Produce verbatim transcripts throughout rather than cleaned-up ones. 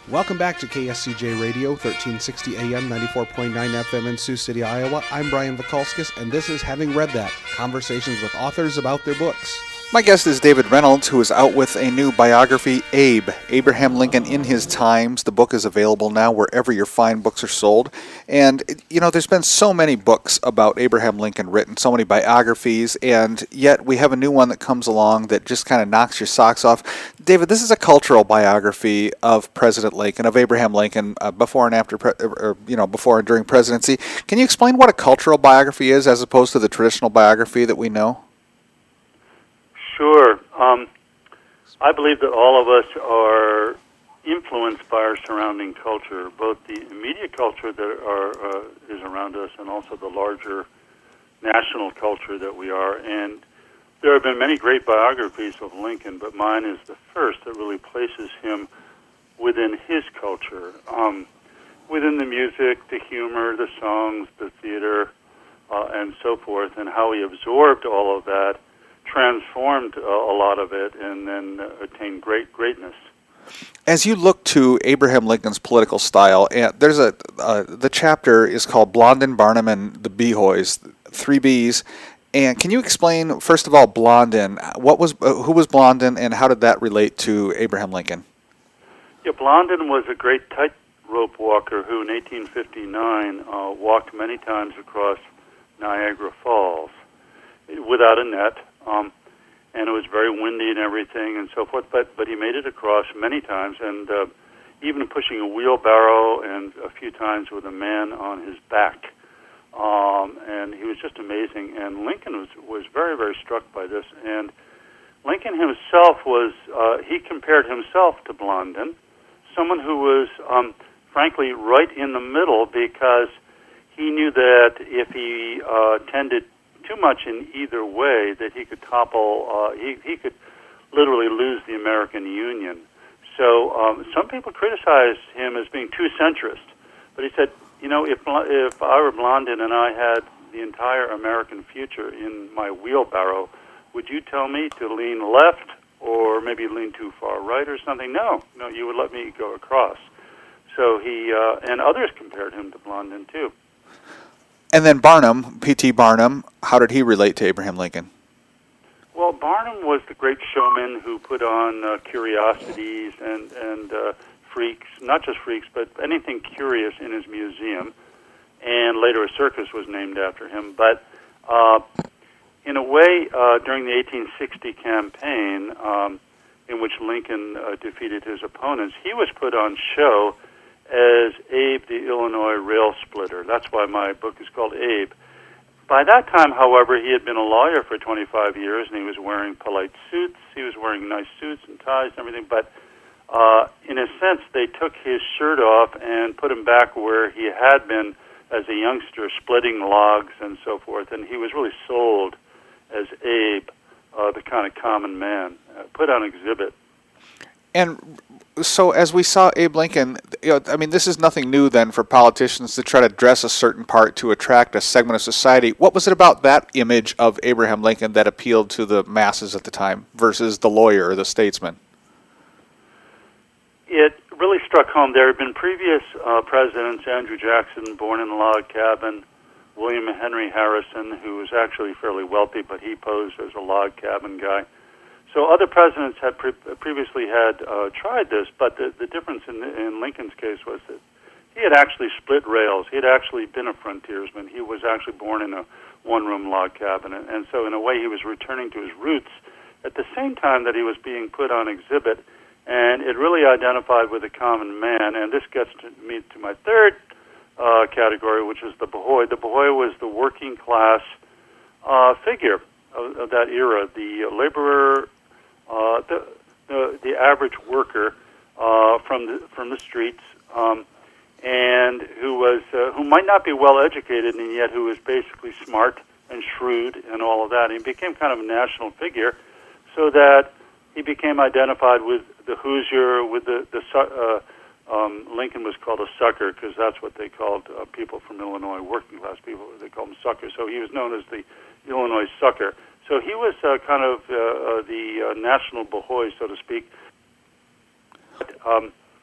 Welcome back to K S C J Radio, thirteen sixty A M, ninety-four point nine F M in Sioux City, Iowa. I'm Brian Vikalskis, and this is Having Read That, conversations with authors about their books. My guest is David Reynolds, who is out with a new biography, Abe, Abraham Lincoln in His Times. The book is available now wherever your fine books are sold. And, you know, there's been so many books about Abraham Lincoln written, so many biographies, and yet we have a new one that comes along that just kind of knocks your socks off. David, this is a cultural biography of President Lincoln, of Abraham Lincoln, uh, before and after, pre- or, you know, before and during presidency. Can you explain what a cultural biography is as opposed to the traditional biography that we know? Sure. Um, I believe that all of us are influenced by our surrounding culture, both the immediate culture that are, uh, is around us and also the larger national culture that we are. And there have been many great biographies of Lincoln, but mine is the first that really places him within his culture, um, within the music, the humor, the songs, the theater, uh, and so forth, and how he absorbed all of that, transformed uh, a lot of it, and then uh, attained great greatness. As you look to Abraham Lincoln's political style, and there's a uh, the chapter is called Blondin, Barnum, and the Behoys, three B's. And can you explain, first of all, Blondin? What was uh, who was Blondin, and how did that relate to Abraham Lincoln? Yeah, Blondin was a great tightrope walker who, in eighteen fifty-nine, uh, walked many times across Niagara Falls without a net. Um, and it was very windy and everything and so forth, but but he made it across many times, and uh, even pushing a wheelbarrow and a few times with a man on his back. Um, and he was just amazing, and Lincoln was, was very, very struck by this. And Lincoln himself was, uh, he compared himself to Blondin, someone who was, um, frankly, right in the middle, because he knew that if he uh, tended too much in either way, that he could topple, uh, he, he could literally lose the American Union. So um, some people criticized him as being too centrist, but he said, you know, if if I were Blondin and I had the entire American future in my wheelbarrow, would you tell me to lean left or maybe lean too far right or something? No, no, you would let me go across. So he, uh, and others compared him to Blondin too. And then Barnum, P T Barnum, how did he relate to Abraham Lincoln? Well, Barnum was the great showman who put on uh, curiosities and, and uh, freaks, not just freaks, but anything curious in his museum. And later a circus was named after him. But uh, in a way, uh, during the eighteen sixty campaign, um, in which Lincoln uh, defeated his opponents, he was put on show as Abe the Illinois Rail Splitter. That's why my book is called Abe. By that time, however, he had been a lawyer for twenty-five years, and he was wearing polite suits. He was wearing nice suits and ties and everything, but uh, in a sense, they took his shirt off and put him back where he had been as a youngster, splitting logs and so forth, and he was really sold as Abe, uh, the kind of common man, uh, put on exhibit. And so as we saw Abe Lincoln, you know, I mean, this is nothing new then for politicians to try to dress a certain part to attract a segment of society. What was it about that image of Abraham Lincoln that appealed to the masses at the time versus the lawyer or the statesman? It really struck home. There had been previous uh, presidents, Andrew Jackson, born in a log cabin, William Henry Harrison, who was actually fairly wealthy, but he posed as a log cabin guy. So other presidents had pre- previously had uh, tried this, but the, the difference in, in Lincoln's case was that he had actually split rails. He had actually been a frontiersman. He was actually born in a one-room log cabin, and, and so in a way he was returning to his roots at the same time that he was being put on exhibit, and it really identified with the common man. And this gets to me to my third uh, category, which is the Bahoy. The Bahoy was the working class uh, figure of, of that era, the laborer, Uh, the, the the average worker uh, from the from the streets, um, and who was uh, who might not be well educated, and yet who was basically smart and shrewd and all of that. And he became kind of a national figure, so that he became identified with the Hoosier, with the the uh, um, Lincoln was called a sucker because that's what they called uh, people from Illinois, working class people. They called them suckers. So he was known as the Illinois sucker. So he was uh, kind of uh, uh, the uh, national Bahoy, so to speak. Um,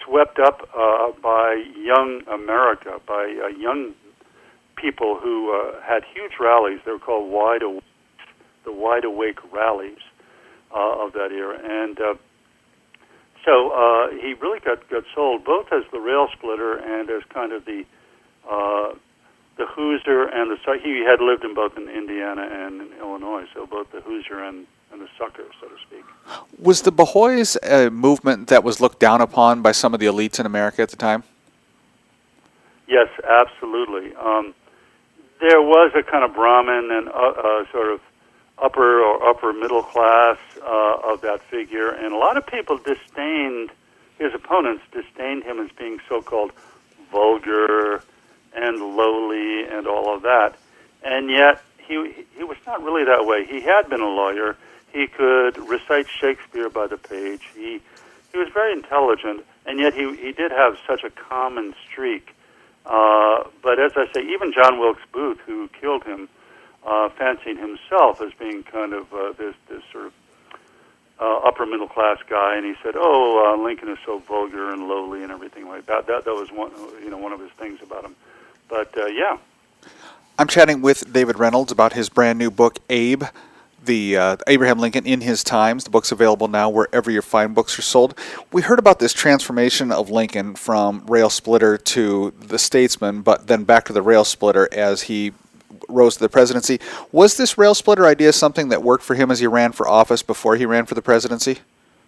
swept up uh, by young America, by uh, young people who uh, had huge rallies. They were called Wide Awake, the Wide Awake rallies uh, of that era. And uh, so uh, he really got, got sold both as the rail splitter and as kind of the uh, the Hoosier and the Sucker. He had lived in both in Indiana and in Illinois, so both the Hoosier and, and the Sucker, so to speak. Was the Bahoys a movement that was looked down upon by some of the elites in America at the time? Yes, absolutely. Um, there was a kind of Brahmin and uh, uh, sort of upper or upper middle class uh, of that figure, and a lot of people disdained, his opponents disdained him as being so-called vulgar and lowly and all of that. And yet, he he was not really that way. He had been a lawyer. He could recite Shakespeare by the page. He he was very intelligent, and yet he, he did have such a common streak. Uh, but as I say, even John Wilkes Booth, who killed him, uh, fancied himself as being kind of uh, this, this sort of uh, upper middle class guy, and he said, "Oh, uh, Lincoln is so vulgar and lowly and everything like that." That that was one, you know, one of his things about him. But uh, yeah, I'm chatting with David Reynolds about his brand new book, Abe, the uh, Abraham Lincoln in His Times. The book's available now wherever your fine books are sold. We heard about this transformation of Lincoln from rail splitter to the statesman, but then back to the rail splitter as he rose to the presidency. Was this rail splitter idea something that worked for him as he ran for office before he ran for the presidency?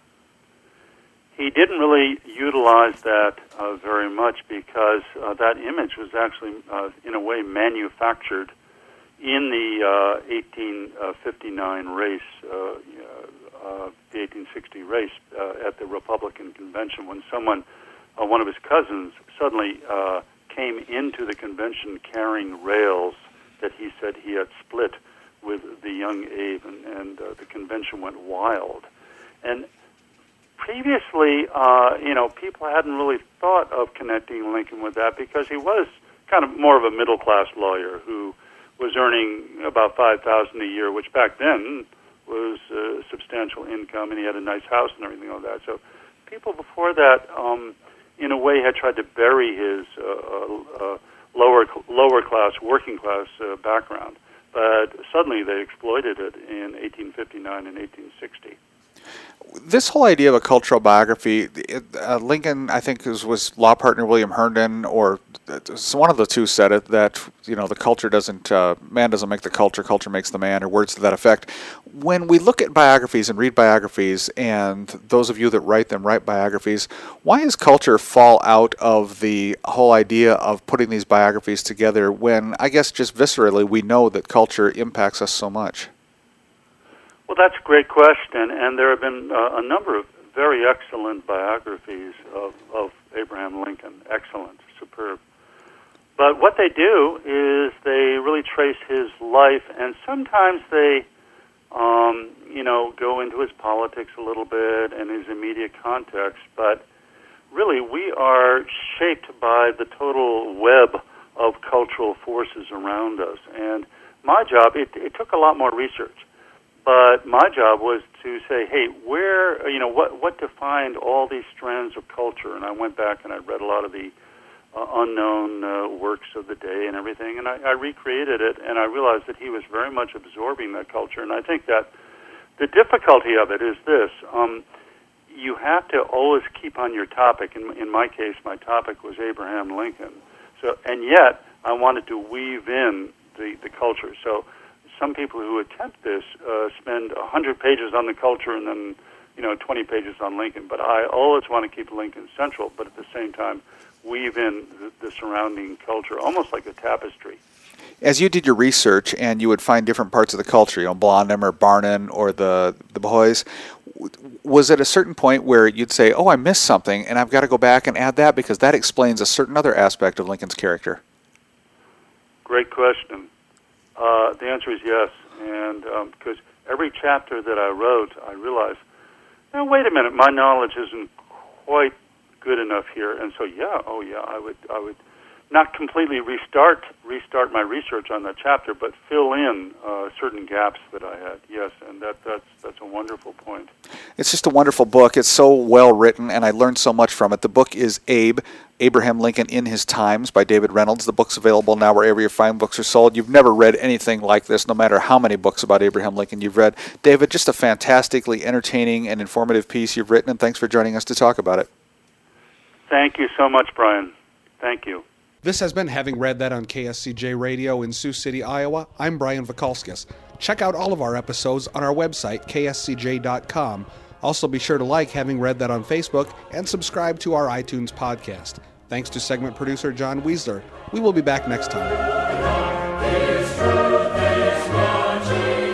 He didn't really utilize that uh, very much because uh, that image was actually, uh, in a way, manufactured in the uh, eighteen fifty-nine race, uh, uh, the eighteen sixty race uh, at the Republican convention, when someone, uh, one of his cousins, suddenly uh, came into the convention carrying rails that he said he had split with the young Abe, and, and uh, the convention went wild. And previously, uh, you know, people hadn't really thought of connecting Lincoln with that because he was kind of more of a middle-class lawyer who was earning about five thousand dollars a year, which back then was a substantial income, and he had a nice house and everything like that. So people before that, um, in a way, had tried to bury his uh, uh, lower lower class, working class uh, background. But suddenly they exploited it in eighteen fifty-nine and eighteen sixty. This whole idea of a cultural biography, uh, Lincoln, I think, was, was law partner William Herndon, or one of the two said it, that, you know, the culture doesn't, uh, man doesn't make the culture, culture makes the man, or words to that effect. When we look at biographies and read biographies, and those of you that write them write biographies, why does culture fall out of the whole idea of putting these biographies together when, I guess just viscerally, we know that culture impacts us so much? Well, that's a great question, and there have been uh, a number of very excellent biographies of, of Abraham Lincoln. Excellent, superb. But what they do is they really trace his life, and sometimes they, um, you know, go into his politics a little bit and his immediate context. But really, we are shaped by the total web of cultural forces around us. And my job, it, it took a lot more research. But my job was to say, hey, where, you know, what what defined all these strands of culture? And I went back and I read a lot of the uh, unknown uh, works of the day and everything, and I, I recreated it, and I realized that he was very much absorbing that culture. And I think that the difficulty of it is this. Um, you have to always keep on your topic. In, in my case, my topic was Abraham Lincoln. So, and yet, I wanted to weave in the, the culture. So some people who attempt this uh, spend one hundred pages on the culture and then, you know, twenty pages on Lincoln. But I always want to keep Lincoln central, but at the same time weave in the, the surrounding culture, almost like a tapestry. As you did your research and you would find different parts of the culture, you know, Blondham or Barnum or the, the Bahoys, was at a certain point where you'd say, oh, I missed something and I've got to go back and add that because that explains a certain other aspect of Lincoln's character? Great question. Uh, the answer is yes, and um, because every chapter that I wrote, I realized, now wait a minute, my knowledge isn't quite good enough here, and so yeah, oh yeah, I would I would not completely restart restart my research on that chapter, but fill in uh, certain gaps that I had. Yes, and that that's that's a wonderful point. It's just a wonderful book. It's so well written, and I learned so much from it. The book is Abe, Abraham Lincoln in His Times by David Reynolds. The book's available now wherever your fine books are sold. You've never read anything like this, no matter how many books about Abraham Lincoln you've read. David, just a fantastically entertaining and informative piece you've written, and thanks for joining us to talk about it. Thank you so much, Brian. Thank you. This has been Having Read That on K S C J Radio in Sioux City, Iowa. I'm Brian Vakalskis. Check out all of our episodes on our website, K S C J dot com. Also be sure to like Having Read That on Facebook and subscribe to our iTunes podcast. Thanks to segment producer John Weisler. We will be back next time.